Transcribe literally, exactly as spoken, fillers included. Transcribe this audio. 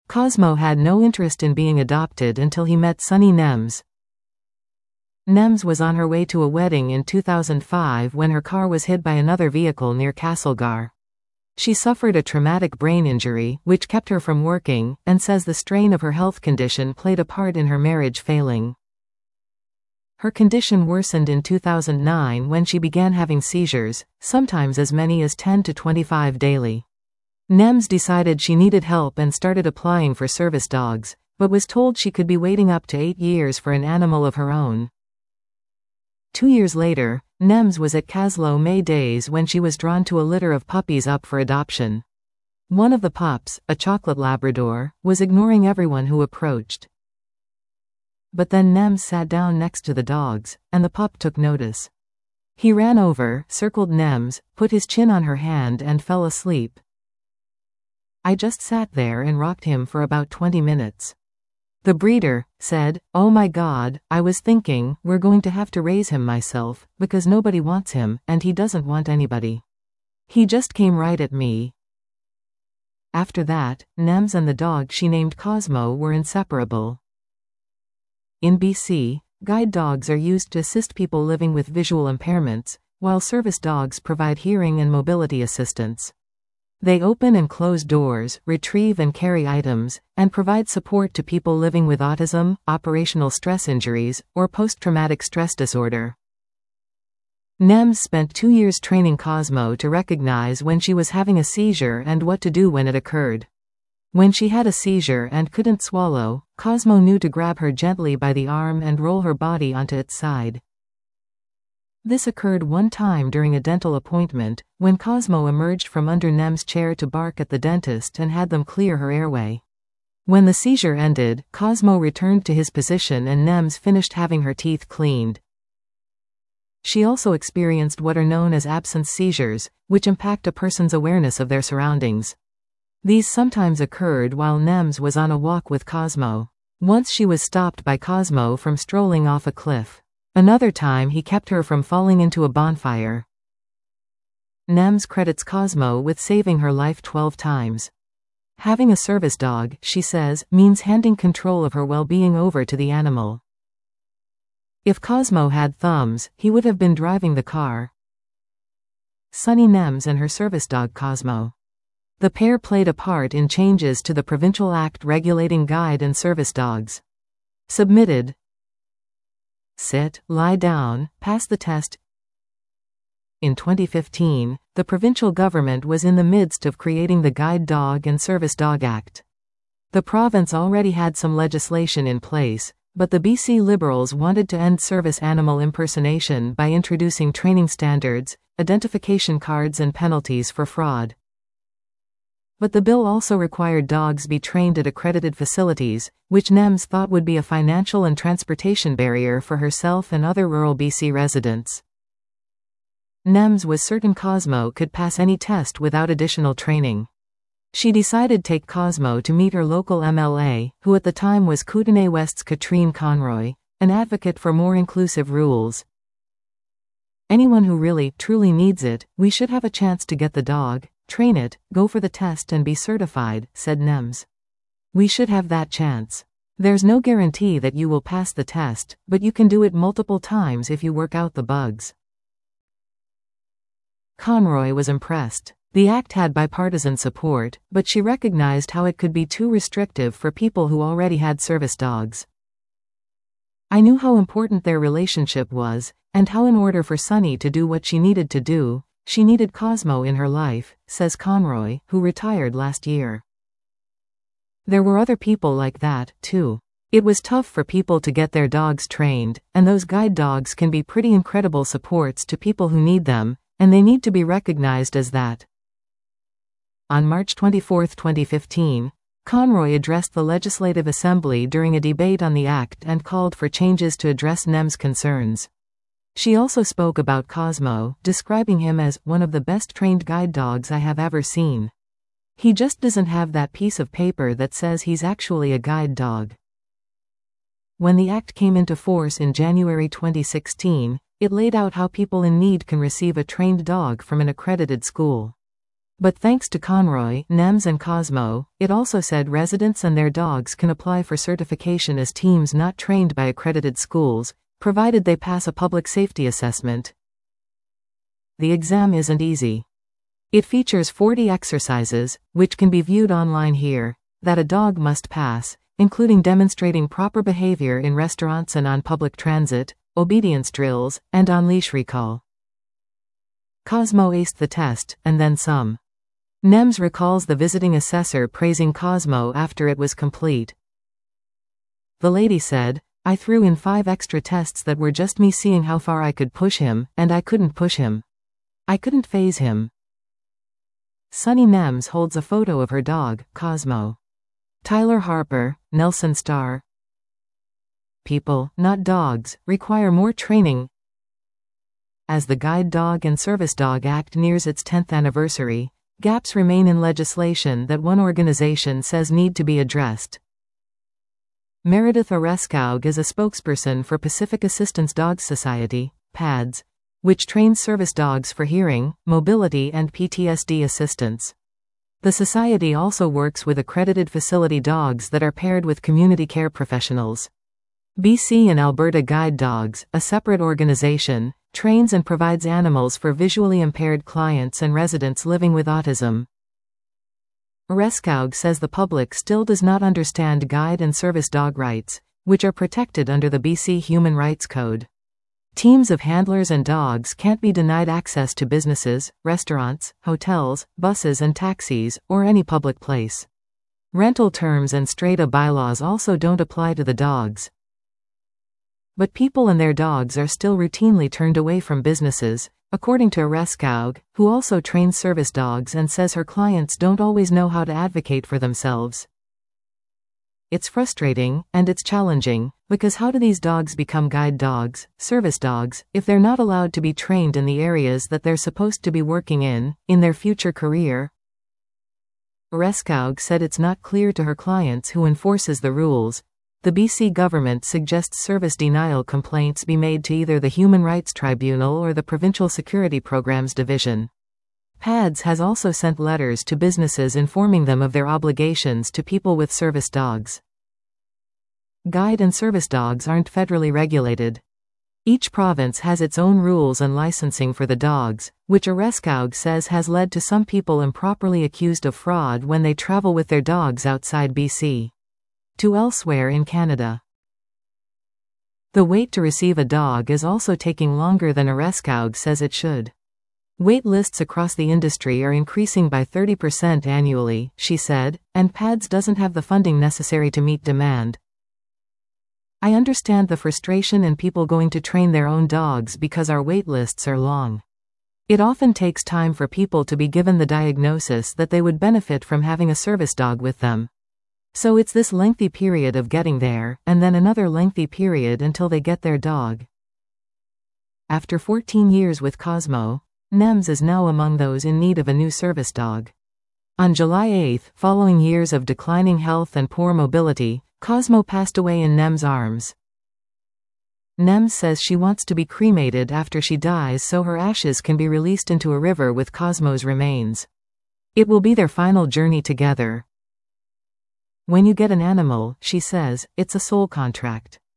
Cosmo had no interest in being adopted until he met Sunny Nems. Nems was on her way to a wedding in two thousand five when her car was hit by another vehicle near Castlegar. She suffered a traumatic brain injury, which kept her from working, and says the strain of her health condition played a part in her marriage failing. Her condition worsened in two thousand nine when she began having seizures, sometimes as many as ten to twenty-five daily. Nems decided she needed help and started applying for service dogs, but was told she could be waiting up to eight years for an animal of her own. Two years later, Nems was at Caslow May Days when she was drawn to a litter of puppies up for adoption. One of the pups, a chocolate Labrador, was ignoring everyone who approached. But then Nems sat down next to the dogs, and the pup took notice. He ran over, circled Nems, put his chin on her hand and fell asleep. I just sat there and rocked him for about twenty minutes. The breeder said, "Oh my God, I was thinking, we're going to have to raise him myself, because nobody wants him, and he doesn't want anybody. He just came right at me." After that, Nems and the dog she named Cosmo were inseparable. In B C, guide dogs are used to assist people living with visual impairments, while service dogs provide hearing and mobility assistance. They open and close doors, retrieve and carry items, and provide support to people living with autism, operational stress injuries, or post-traumatic stress disorder. Nems spent two years training Cosmo to recognize when she was having a seizure and what to do when it occurred. When she had a seizure and couldn't swallow, Cosmo knew to grab her gently by the arm and roll her body onto its side. This occurred one time during a dental appointment, when Cosmo emerged from under Nems' chair to bark at the dentist and had them clear her airway. When the seizure ended, Cosmo returned to his position and Nems finished having her teeth cleaned. She also experienced what are known as absence seizures, which impact a person's awareness of their surroundings. These sometimes occurred while Nems was on a walk with Cosmo. Once she was stopped by Cosmo from strolling off a cliff. Another time he kept her from falling into a bonfire. Nems credits Cosmo with saving her life twelve times. Having a service dog, she says, means handing control of her well-being over to the animal. If Cosmo had thumbs, he would have been driving the car. Sunny Nems and her service dog Cosmo. The pair played a part in changes to the Provincial Act regulating guide and service dogs. Submitted. Sit, lie down, pass the test. In twenty fifteen, the provincial government was in the midst of creating the Guide Dog and Service Dog Act. The province already had some legislation in place, but the B C Liberals wanted to end service animal impersonation by introducing training standards, identification cards and penalties for fraud. But the bill also required dogs be trained at accredited facilities, which Nems thought would be a financial and transportation barrier for herself and other rural B C residents. Nems was certain Cosmo could pass any test without additional training. She decided to take Cosmo to meet her local M L A, who at the time was Kootenay West's Katrine Conroy, an advocate for more inclusive rules. "Anyone who really, truly needs it, we should have a chance to get the dog, train it, go for the test and be certified," said Nems. "We should have that chance. There's no guarantee that you will pass the test, but you can do it multiple times if you work out the bugs." Conroy was impressed. The act had bipartisan support, but she recognized how it could be too restrictive for people who already had service dogs. "I knew how important their relationship was, and how in order for Sunny to do what she needed to do, she needed Cosmo in her life," says Conroy, who retired last year. There were other people like that, too. It was tough for people to get their dogs trained, and those guide dogs can be pretty incredible supports to people who need them, and they need to be recognized as that. On March twenty-fourth, twenty fifteen, Conroy addressed the Legislative Assembly during a debate on the act and called for changes to address Nems' concerns. She also spoke about Cosmo, describing him as one of the best trained guide dogs I have ever seen. "He just doesn't have that piece of paper that says he's actually a guide dog." When the act came into force in January twenty sixteen, it laid out how people in need can receive a trained dog from an accredited school. But thanks to Conroy, Nems and Cosmo, it also said residents and their dogs can apply for certification as teams not trained by accredited schools, provided they pass a public safety assessment. The exam isn't easy. It features forty exercises, which can be viewed online here, that a dog must pass, including demonstrating proper behavior in restaurants and on public transit, obedience drills, and on-leash recall. Cosmo aced the test, and then some. Nems recalls the visiting assessor praising Cosmo after it was complete. The lady said, "I threw in five extra tests that were just me seeing how far I could push him, and I couldn't push him. I couldn't faze him." Sunny Nems holds a photo of her dog, Cosmo. Tyler Harper, Nelson Star. People, not dogs, require more training. As the Guide Dog and Service Dog Act nears its tenth anniversary, gaps remain in legislation that one organization says need to be addressed. Meredith Oreskaug is a spokesperson for Pacific Assistance Dogs Society, PADS, which trains service dogs for hearing, mobility and P T S D assistance. The society also works with accredited facility dogs that are paired with community care professionals. B C and Alberta Guide Dogs, a separate organization, trains and provides animals for visually impaired clients and residents living with autism. Oreskaug says the public still does not understand guide and service dog rights, which are protected under the B C Human Rights Code. Teams of handlers and dogs can't be denied access to businesses, restaurants, hotels, buses and taxis, or any public place. Rental terms and strata bylaws also don't apply to the dogs. But people and their dogs are still routinely turned away from businesses, according to Oreskaug, who also trains service dogs and says her clients don't always know how to advocate for themselves. It's frustrating, and it's challenging, because how do these dogs become guide dogs, service dogs, if they're not allowed to be trained in the areas that they're supposed to be working in, in their future career? Oreskaug said it's not clear to her clients who enforces the rules. The B C government suggests service denial complaints be made to either the Human Rights Tribunal or the Provincial Security Programs Division. PADS has also sent letters to businesses informing them of their obligations to people with service dogs. Guide and service dogs aren't federally regulated. Each province has its own rules and licensing for the dogs, which Oreskaug says has led to some people improperly accused of fraud when they travel with their dogs outside B C to elsewhere in Canada. The wait to receive a dog is also taking longer than Oreskaug says it should. Wait lists across the industry are increasing by thirty percent annually, she said, and PADS doesn't have the funding necessary to meet demand. "I understand the frustration in people going to train their own dogs because our wait lists are long. It often takes time for people to be given the diagnosis that they would benefit from having a service dog with them. So it's this lengthy period of getting there, and then another lengthy period until they get their dog." After fourteen years with Cosmo, Nems is now among those in need of a new service dog. On July eighth, following years of declining health and poor mobility, Cosmo passed away in Nems' arms. Nems says she wants to be cremated after she dies so her ashes can be released into a river with Cosmo's remains. It will be their final journey together. When you get an animal, she says, it's a soul contract.